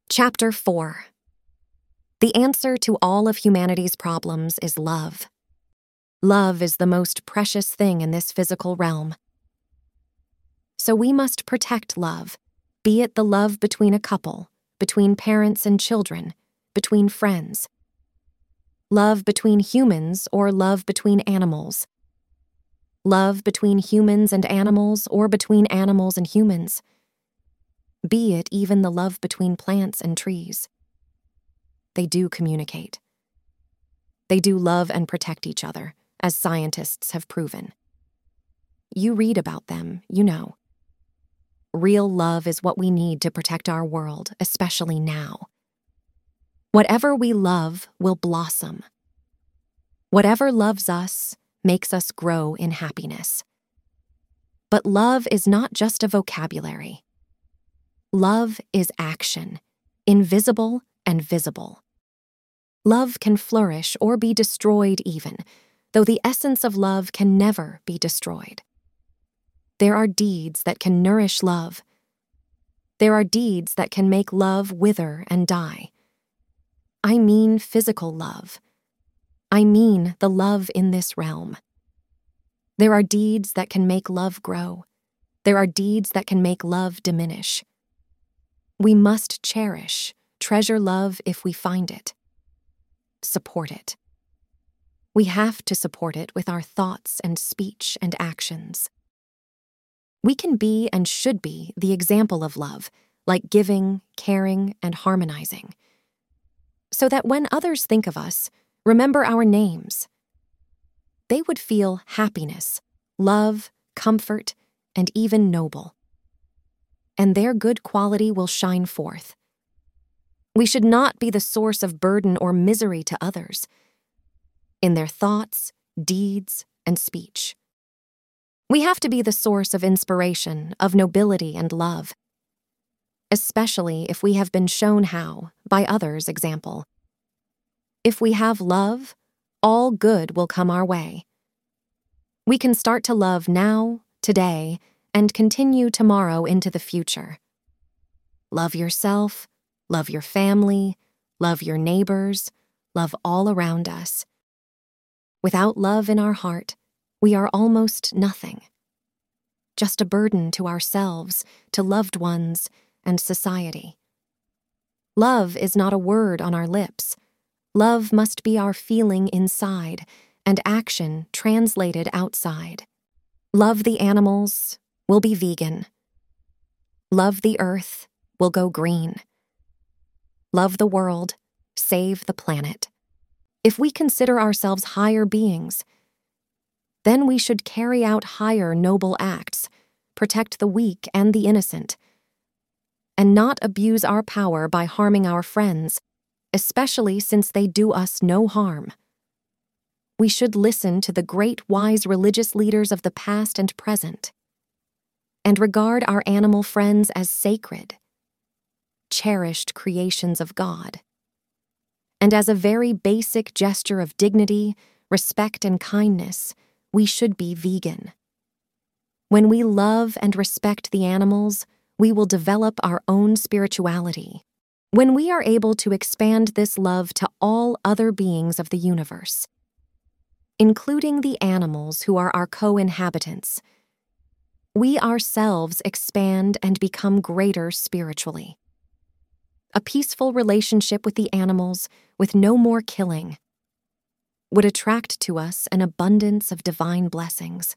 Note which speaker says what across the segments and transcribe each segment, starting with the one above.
Speaker 1: Chapter 4. The answer to all of humanity's problems is love. Love is the most precious thing in this physical realm. So we must protect love, be it the love between a couple, between parents and children, between friends. Love between humans or love between animals. Love between humans and animals or between animals and humans. Be it even the love between plants and trees. They do communicate. They do love and protect each other, as scientists have proven. You read about them, you know. Real love is what we need to protect our world, especially now. Whatever we love will blossom. Whatever loves us makes us grow in happiness. But love is not just a vocabulary. Love is action, invisible and visible. Love can flourish or be destroyed even, though the essence of love can never be destroyed. There are deeds that can nourish love. There are deeds that can make love wither and die. I mean physical love. I mean the love in this realm. There are deeds that can make love grow. There are deeds that can make love diminish. We must cherish, treasure love if we find it. Support it. We have to support it with our thoughts and speech and actions. We can be and should be the example of love, like giving, caring, and harmonizing. So that when others think of us, remember our names. They would feel happiness, love, comfort, and even noble. And their good quality will shine forth. We should not be the source of burden or misery to others, in their thoughts, deeds, and speech. We have to be the source of inspiration, of nobility and love, especially if we have been shown how, by others' example. If we have love, all good will come our way. We can start to love now, today, and continue tomorrow into the future. Love yourself, love your family, love your neighbors, love all around us. Without love in our heart, we are almost nothing. Just a burden to ourselves, to loved ones, and society. Love is not a word on our lips. Love must be our feeling inside, and action translated outside. Love the animals, we'll be vegan. Love the earth, we'll go green. Love the world, save the planet. If we consider ourselves higher beings, then we should carry out higher noble acts, protect the weak and the innocent, and not abuse our power by harming our friends, especially since they do us no harm. We should listen to the great wise religious leaders of the past and present, and regard our animal friends as sacred, cherished creations of God. And as a very basic gesture of dignity, respect, and kindness, we should be vegan. When we love and respect the animals, we will develop our own spirituality. When we are able to expand this love to all other beings of the universe, including the animals who are our co-inhabitants, we ourselves expand and become greater spiritually. A peaceful relationship with the animals, with no more killing, would attract to us an abundance of divine blessings.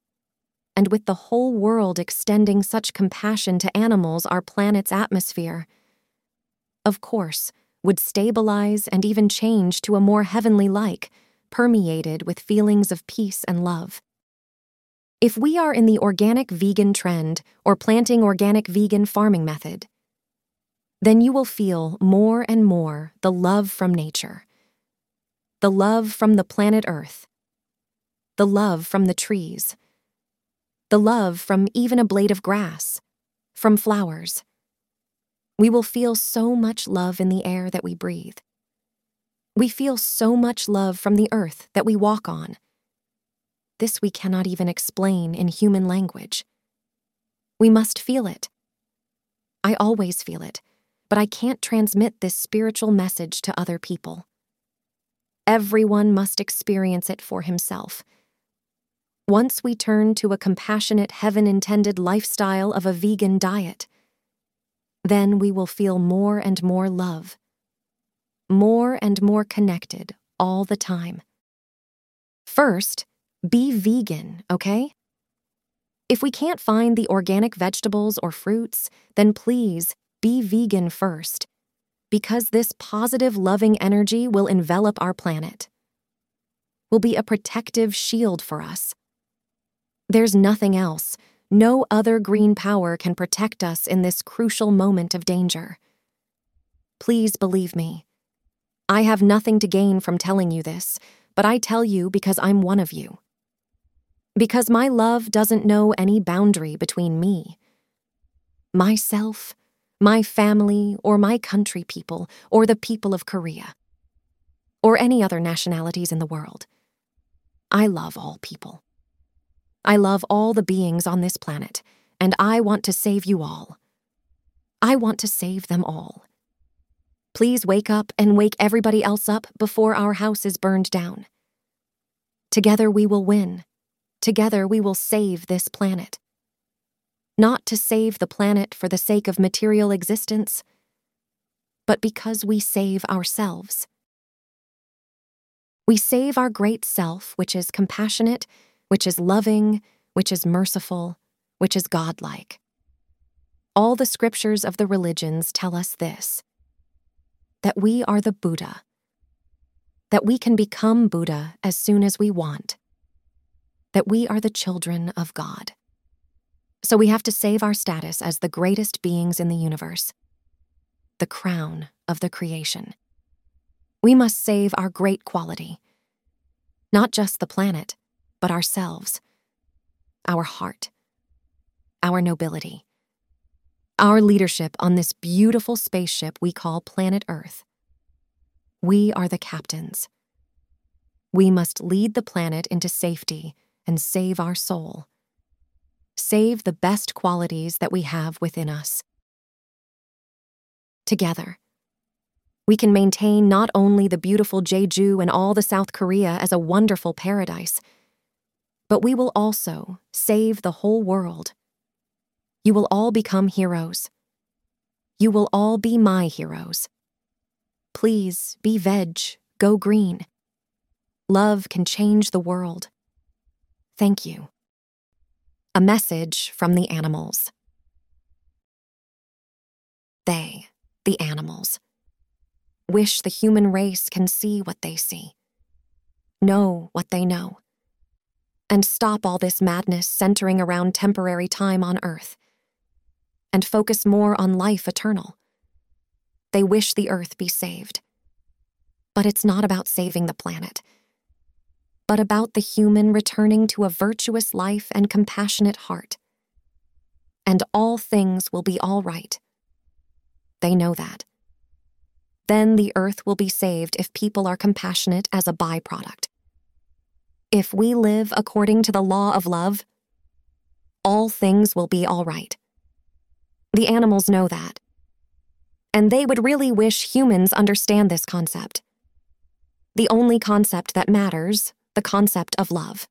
Speaker 1: And with the whole world extending such compassion to animals, our planet's atmosphere, of course, would stabilize and even change to a more heavenly-like, permeated with feelings of peace and love. If we are in the organic vegan trend or planting organic vegan farming method, then you will feel more and more the love from nature, the love from the planet Earth, the love from the trees, the love from even a blade of grass, from flowers. We will feel so much love in the air that we breathe. We feel so much love from the earth that we walk on. This we cannot even explain in human language. We must feel it. I always feel it, but I can't transmit this spiritual message to other people. Everyone must experience it for himself. Once we turn to a compassionate, heaven-intended lifestyle of a vegan diet, then we will feel more and more love, more and more connected all the time. First, be vegan, okay? If we can't find the organic vegetables or fruits, then please be vegan first, because this positive, loving energy will envelop our planet, will be a protective shield for us. There's nothing else. No other green power can protect us in this crucial moment of danger. Please believe me. I have nothing to gain from telling you this, but I tell you because I'm one of you. Because my love doesn't know any boundary between me, myself, my family, or my country people, or the people of Korea, or any other nationalities in the world. I love all people. I love all the beings on this planet, and I want to save you all. I want to save them all. Please wake up and wake everybody else up before our house is burned down. Together we will win. Together we will save this planet. Not to save the planet for the sake of material existence, but because we save ourselves. We save our great self, which is compassionate, which is loving, which is merciful, which is godlike. All the scriptures of the religions tell us this, that we are the Buddha, that we can become Buddha as soon as we want, that we are the children of God. So we have to save our status as the greatest beings in the universe, the crown of the creation. We must save our great quality, not just the planet, but ourselves, our heart, our nobility, our leadership on this beautiful spaceship we call planet Earth. We are the captains. We must lead the planet into safety and save our soul. Save the best qualities that we have within us. Together, we can maintain not only the beautiful Jeju and all the South Korea as a wonderful paradise, but we will also save the whole world. You will all become heroes. You will all be my heroes. Please be veg, go green. Love can change the world. Thank you. A message from the animals. They, the animals, wish the human race can see what they see, know what they know, and stop all this madness centering around temporary time on Earth, and focus more on life eternal. They wish the Earth be saved. But it's not about saving the planet, but about the human returning to a virtuous life and compassionate heart. And all things will be all right. They know that. Then the Earth will be saved if people are compassionate as a byproduct. If we live according to the law of love, all things will be all right. The animals know that. And they would really wish humans understand this concept. The only concept that matters, the concept of love.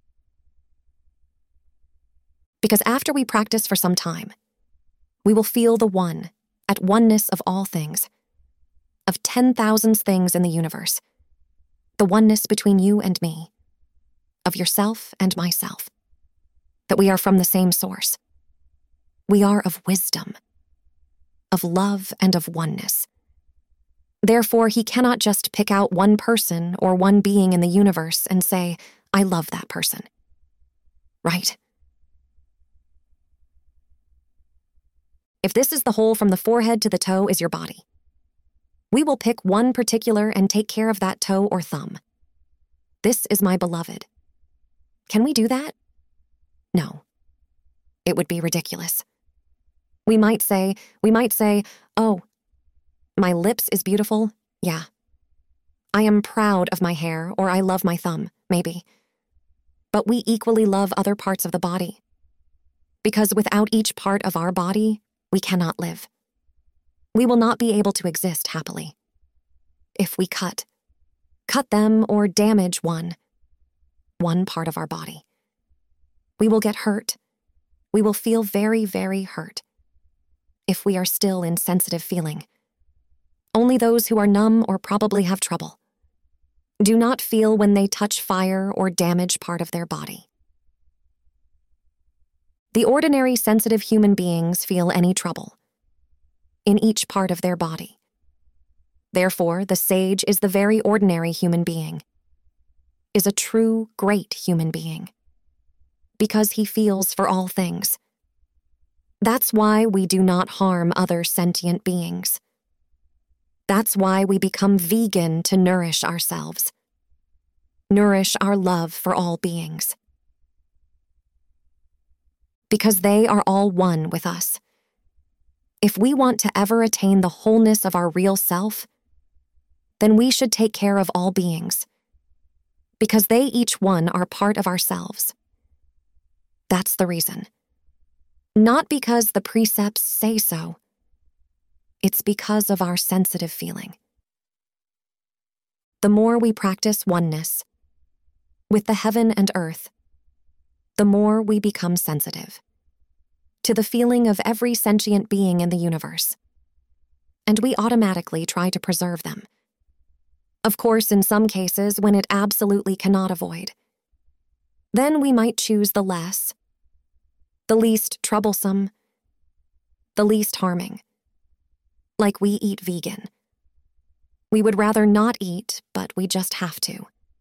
Speaker 1: Because after we practice for some time, we will feel the one, at oneness of all things, of 10,000 things in the universe, the oneness between you and me, of yourself and myself, that we are from the same source. We are of wisdom, of love and of oneness. Therefore, he cannot just pick out one person or one being in the universe and say, I love that person. Right? If this is the whole from the forehead to the toe is your body, we will pick one particular and take care of that toe or thumb. This is my beloved. Can we do that? No. It would be ridiculous. We might say, oh, my lips is beautiful, yeah. I am proud of my hair, or I love my thumb, maybe. But we equally love other parts of the body. Because without each part of our body, we cannot live. we will not be able to exist happily. If we cut them or damage one part of our body, we will get hurt. We will feel very, very hurt. If we are still in sensitive feeling, only those who are numb or probably have trouble do not feel when they touch fire or damage part of their body. The ordinary sensitive human beings feel any trouble in each part of their body. Therefore, the sage is the very ordinary human being, is a true, great human being, because he feels for all things. That's why we do not harm other sentient beings. That's why we become vegan to nourish ourselves, nourish our love for all beings. Because they are all one with us. If we want to ever attain the wholeness of our real self, then we should take care of all beings, because they each one are part of ourselves. That's the reason. Not because the precepts say so. It's because of our sensitive feeling. The more we practice oneness with the heaven and earth, the more we become sensitive to the feeling of every sentient being in the universe, and we automatically try to preserve them. Of course, in some cases, when it absolutely cannot avoid, then we might choose the least troublesome, the least harming. Like we eat vegan. We would rather not eat, but we just have to.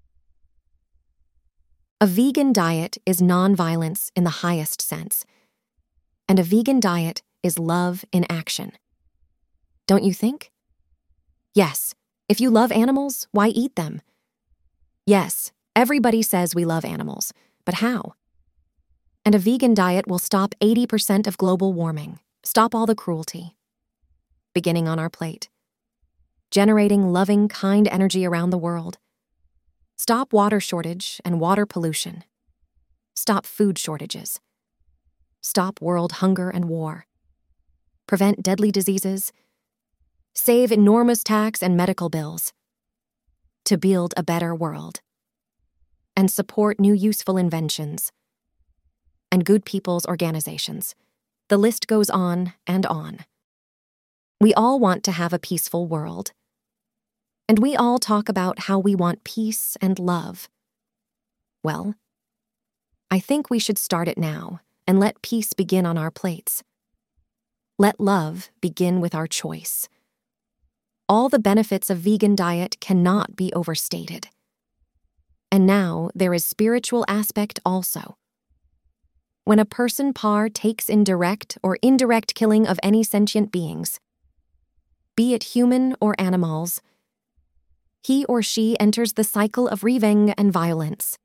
Speaker 1: A vegan diet is nonviolence in the highest sense, and a vegan diet is love in action. Don't you think? Yes, if you love animals, why eat them? Yes, everybody says we love animals, but how? And a vegan diet will stop 80% of global warming, stop all the cruelty, beginning on our plate, generating loving, kind energy around the world, stop water shortage and water pollution, stop food shortages, stop world hunger and war, prevent deadly diseases, save enormous tax and medical bills, to build a better world, and support new useful inventions, and good people's organizations. The list goes on and on. We all want to have a peaceful world. And we all talk about how we want peace and love. Well, I think we should start it now and let peace begin on our plates. Let love begin with our choice. All the benefits of vegan diet cannot be overstated. And now there is spiritual aspect also. When a person takes in direct or indirect killing of any sentient beings, be it human or animals, he or she enters the cycle of revenge and violence.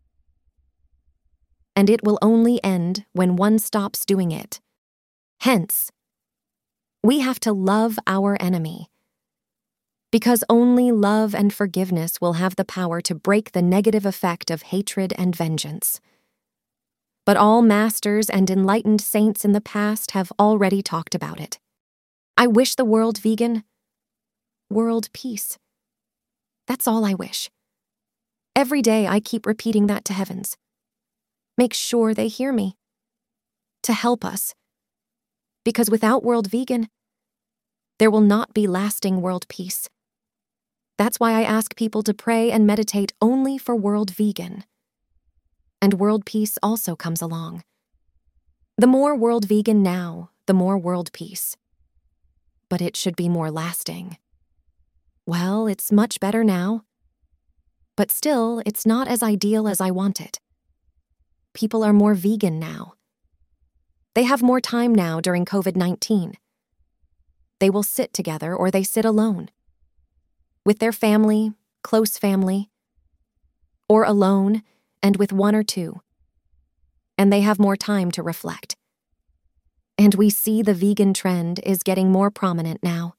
Speaker 1: And it will only end when one stops doing it. Hence, we have to love our enemy, because only love and forgiveness will have the power to break the negative effect of hatred and vengeance. But all masters and enlightened saints in the past have already talked about it. I wish the world vegan, world peace. That's all I wish. Every day I keep repeating that to heavens. Make sure they hear me. To help us. Because without world vegan, there will not be lasting world peace. That's why I ask people to pray and meditate only for world vegan. And world peace also comes along. The more world vegan now, the more world peace. But it should be more lasting. Well, it's much better now. But still, it's not as ideal as I want it. People are more vegan now. They have more time now during COVID-19. They will sit together or they sit alone. With their family, close family, or alone, and with one or two. And they have more time to reflect. And we see the vegan trend is getting more prominent now.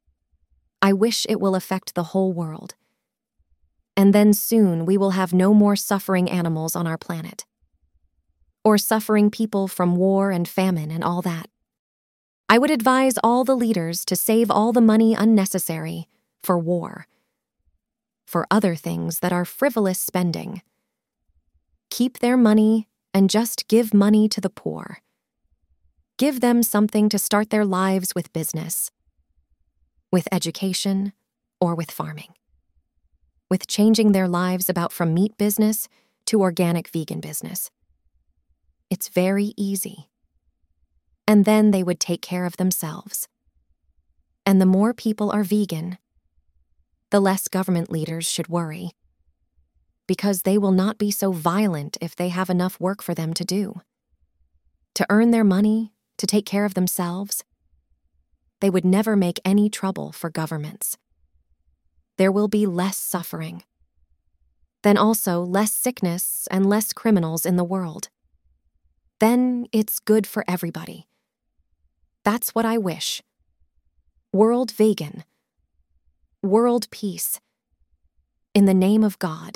Speaker 1: I wish it will affect the whole world. And then soon we will have no more suffering animals on our planet. Or suffering people from war and famine and all that. I would advise all the leaders to save all the money unnecessary for war, for other things that are frivolous spending. Keep their money and just give money to the poor. Give them something to start their lives with business, with education, or with farming, with changing their lives about from meat business to organic vegan business. It's very easy. And then they would take care of themselves. And the more people are vegan, the less government leaders should worry, because they will not be so violent if they have enough work for them to do. To earn their money, to take care of themselves, they would never make any trouble for governments. There will be less suffering. Then also less sickness and less criminals in the world. Then it's good for everybody. That's what I wish. World vegan. World peace. In the name of God.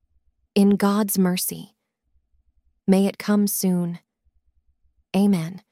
Speaker 1: In God's mercy. May it come soon. Amen.